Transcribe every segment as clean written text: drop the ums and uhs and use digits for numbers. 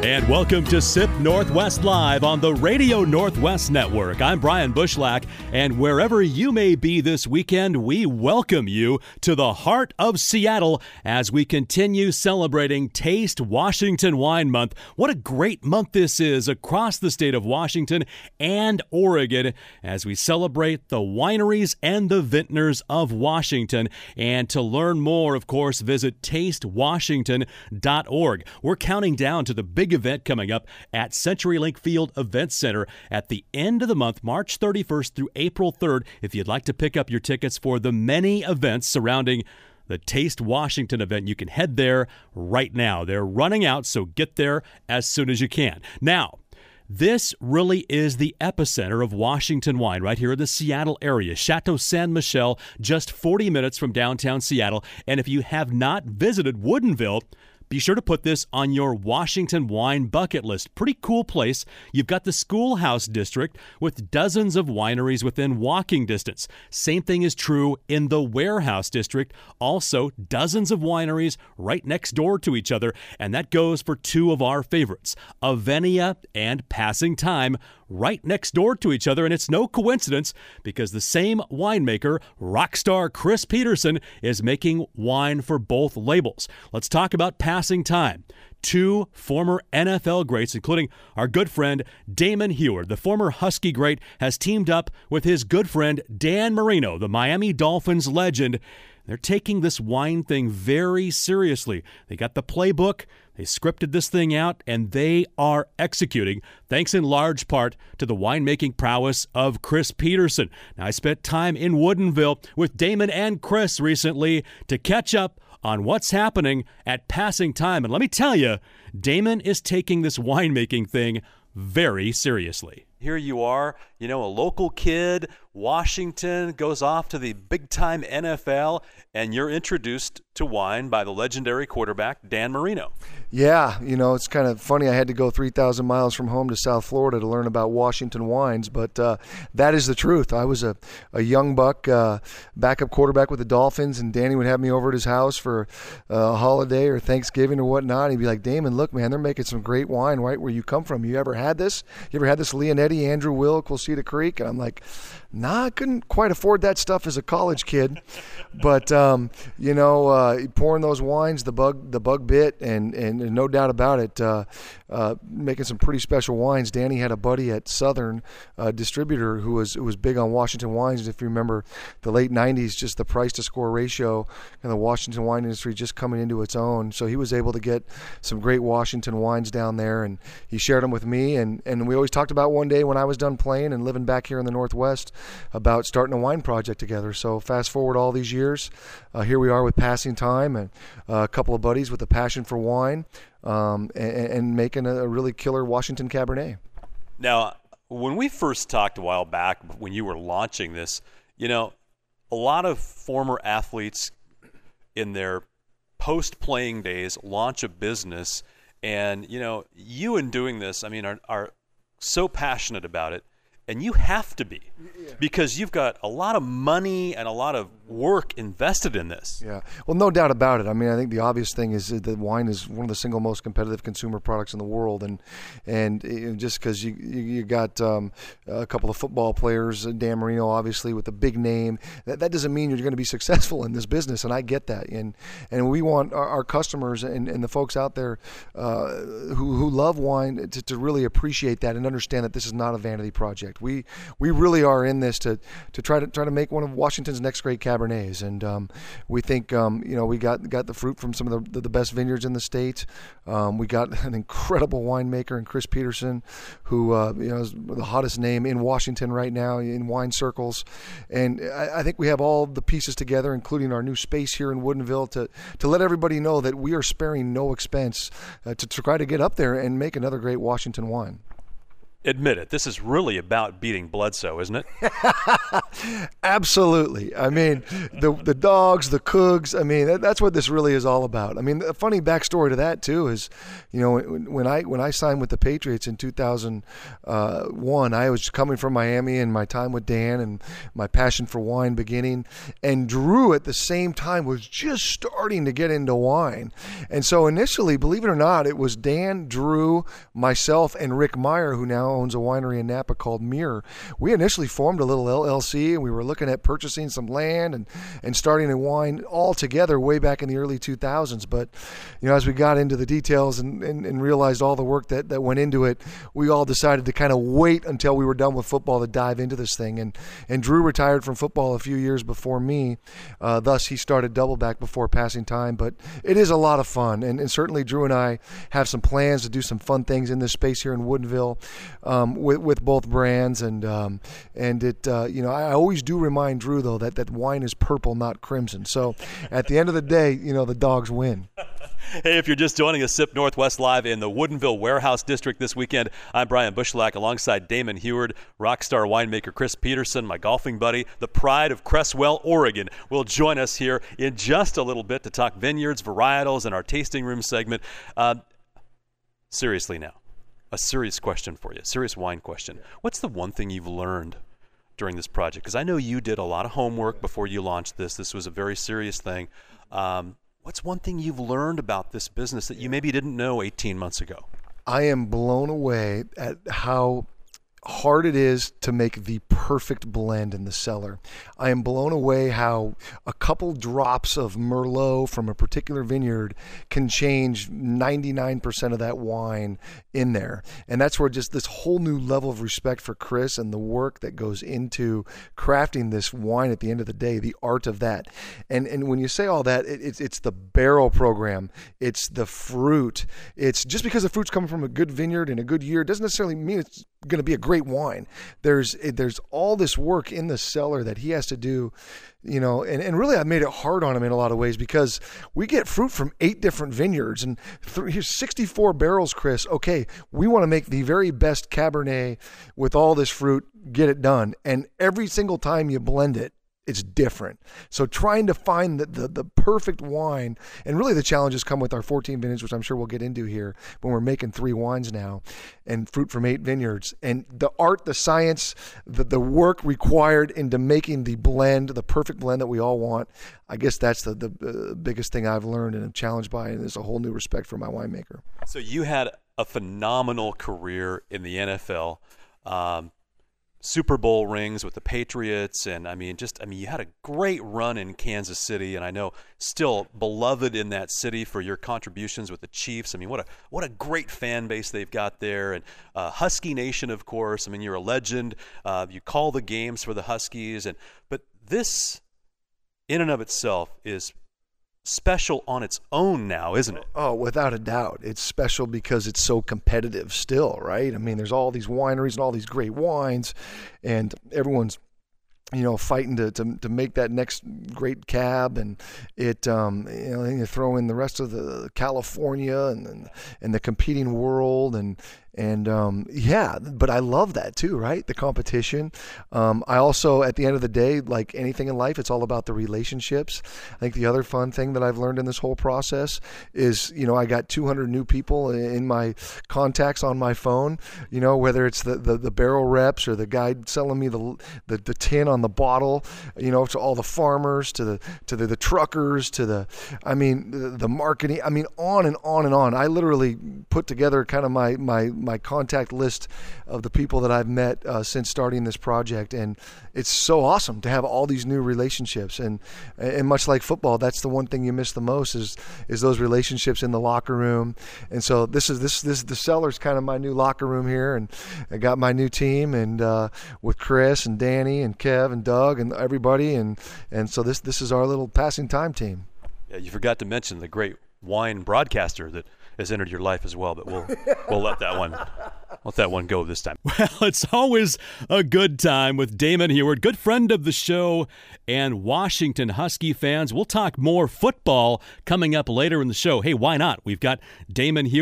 And welcome to Sip Northwest Live on the Radio Northwest Network. I'm Brian Bushlack, and wherever you may be this weekend, we welcome you to the heart of Seattle as we continue celebrating Taste Washington Wine Month. What a great month this is across the state of Washington and Oregon as we celebrate the wineries and the vintners of Washington. And to learn more, of course, visit tastewashington.org. We're counting down to the big event coming up at CenturyLink Field Event Center at the end of the month, March 31st through April 3rd. If you'd like to pick up your tickets for the many events surrounding the Taste Washington event, you can head there right now. They're running out, so get there as soon as you can. Now, this really is the epicenter of Washington wine right here in the Seattle area. Chateau Ste. Michelle, just 40 minutes from downtown Seattle. And if you have not visited Woodinville, be sure to put this on your Washington wine bucket list. Pretty cool place. You've got the Schoolhouse District with dozens of wineries within walking distance. Same thing is true in the Warehouse District. Also, dozens of wineries right next door to each other. And that goes for two of our favorites, Avenia and Passing Time, right next door to each other. And it's no coincidence because the same winemaker, rock star Chris Peterson, is making wine for both labels. Let's talk about Passing Time. Two former NFL greats, including our good friend Damon Huard. The former Husky great has teamed up with his good friend Dan Marino, the Miami Dolphins legend. They're taking this wine thing very seriously. They got the playbook, they scripted this thing out, and they are executing, thanks in large part to the winemaking prowess of Chris Peterson. Now, I spent time in Woodinville with Damon and Chris recently to catch up on what's happening at Passing Time. And let me tell you, Damon is taking this winemaking thing very seriously. Here you are, a local kid, Washington, goes off to the big-time NFL, and you're introduced to wine by the legendary quarterback, Dan Marino. Yeah, it's kind of funny. I had to go 3,000 miles from home to South Florida to learn about Washington wines, but that is the truth. I was a young buck, backup quarterback with the Dolphins, and Danny would have me over at his house for a holiday or Thanksgiving or whatnot. And he'd be like, Damon, look, man, they're making some great wine right where you come from. You ever had this? You ever had this Leonetti, Andrew Wilk, Quilceda Creek? And I'm like, nah, I couldn't quite afford that stuff as a college kid. But, pouring those wines, the bug bit, and no doubt about it, making some pretty special wines. Danny had a buddy at Southern distributor who was big on Washington wines. If you remember the late 90s, just the price to score ratio and the Washington wine industry just coming into its own. So he was able to get some great Washington wines down there, and he shared them with me. And we always talked about one day when I was done playing and living back here in the Northwest about starting a wine project together. So fast forward all these years, here we are with Passing Time and a couple of buddies with a passion for wine, and making a really killer Washington Cabernet. Now, when we first talked a while back, when you were launching this, a lot of former athletes in their post-playing days launch a business, and, you in doing this, are so passionate about it. And you have to be, because you've got a lot of money and a lot of work invested in this. Yeah, well, no doubt about it. I think the obvious thing is that wine is one of the single most competitive consumer products in the world, and just because you got a couple of football players, Dan Marino, obviously with a big name, that doesn't mean you're going to be successful in this business, and I get that. And we want our customers and the folks out there who love wine to really appreciate that and understand that this is not a vanity project. We really are in this to try to make one of Washington's next great Cabernets, and we think we got the fruit from some of the best vineyards in the state. We got an incredible winemaker in Chris Peterson, who is the hottest name in Washington right now in wine circles, and I think we have all the pieces together, including our new space here in Woodinville, to let everybody know that we are sparing no expense to try to get up there and make another great Washington wine. Admit it, this is really about beating Bledsoe, isn't it? Absolutely. I mean, the dogs, the Cougs, I mean, that's what this really is all about. I mean, the funny backstory to that, too, is, you know, when I signed with the Patriots in 2001, I was coming from Miami and my time with Dan and my passion for wine beginning. And Drew, at the same time, was just starting to get into wine. And so initially, believe it or not, it was Dan, Drew, myself, and Rick Meyer, who now owns a winery in Napa called Mirror. We initially formed a little LLC, and we were looking at purchasing some land and starting a wine all together way back in the early 2000s. But, you know, as we got into the details and realized all the work that went into it, we all decided to kind of wait until we were done with football to dive into this thing. And Drew retired from football a few years before me. Thus, he started Doubleback before passing time. But it is a lot of fun. And certainly Drew and I have some plans to do some fun things in this space here in Woodinville. With both brands, and it you know, I always do remind Drew though that wine is purple, not crimson. So at the end of the day, you know, the dogs win. Hey, if you're just joining us, SIP Northwest Live in the Woodinville Warehouse District this weekend. I'm Brian Bushlack alongside Damon Heward, rockstar winemaker Chris Peterson, my golfing buddy, the pride of Cresswell, Oregon, will join us here in just a little bit to talk vineyards, varietals, and our tasting room segment. Seriously now. A serious question for you, serious wine question. What's the one thing you've learned during this project? Because I know you did a lot of homework before you launched this. This was a very serious thing. What's one thing you've learned about this business that you maybe didn't know 18 months ago? I am blown away at how hard it is to make the perfect blend in the cellar. I am blown away how a couple drops of Merlot from a particular vineyard can change 99% of that wine in there. And that's where just this whole new level of respect for Chris and the work that goes into crafting this wine at the end of the day, the art of that. And when you say all that, it's the barrel program, it's the fruit. It's just because the fruit's coming from a good vineyard in a good year doesn't necessarily mean it's going to be a great wine. There's all this work in the cellar that he has to do, you know, and really I made it hard on him in a lot of ways because we get fruit from 8 different vineyards and here's 64 barrels, Chris. Okay, we want to make the very best Cabernet with all this fruit, get it done. And every single time you blend it, it's different. So trying to find the perfect wine, and really the challenges come with our 14 vintage, which I'm sure we'll get into here when we're making 3 wines now, and fruit from 8 vineyards. And the art, the science, the work required into making the blend, the perfect blend that we all want, I guess that's the biggest thing I've learned and am challenged by, and there's a whole new respect for my winemaker. So you had a phenomenal career in the NFL. Super Bowl rings with the Patriots, and you had a great run in Kansas City, and I know still beloved in that city for your contributions with the Chiefs. I mean, what a great fan base they've got there, and Husky Nation, of course. I mean, you're a legend. You call the games for the Huskies, but this, in and of itself, is special on its own now, isn't it? Oh, without a doubt. It's special because it's so competitive still, right? I mean, there's all these wineries and all these great wines, and everyone's, you know, fighting to make that next great cab, and it you know, then you throw in the rest of the California and the competing world, and yeah, but I love that too, right? The competition. I also, at the end of the day, like anything in life, it's all about the relationships. I think the other fun thing that I've learned in this whole process is, you know, I got 200 new people in my contacts on my phone, you know, whether it's the barrel reps or the guy selling me the tin on the bottle, you know, to all the farmers, to the truckers, to the marketing, I mean, on and on and on. I literally put together kind of my contact list of the people that I've met since starting this project, and it's so awesome to have all these new relationships. And much like football, that's the one thing you miss the most is those relationships in the locker room. And so this the cellar's kind of my new locker room here, and I got my new team, and with Chris and Danny and Kev and Doug and everybody, and so this is our little passing time team. Yeah, you forgot to mention the great wine broadcaster that has entered your life as well, but we'll let that one go this time. Well, it's always a good time with Damon Heward, good friend of the show and Washington Husky fans. We'll talk more football coming up later in the show. Hey, why not? We've got Damon Heward,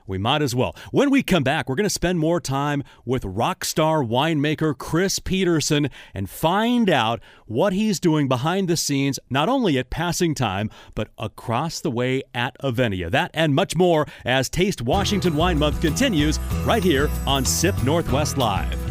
We might as well. When we come back, we're going to spend more time with rock star winemaker Chris Peterson and find out what he's doing behind the scenes, not only at Passing Time, but across the way at Avennia. That and much more as Taste Washington Wine Month continues right here on SIP Northwest Live.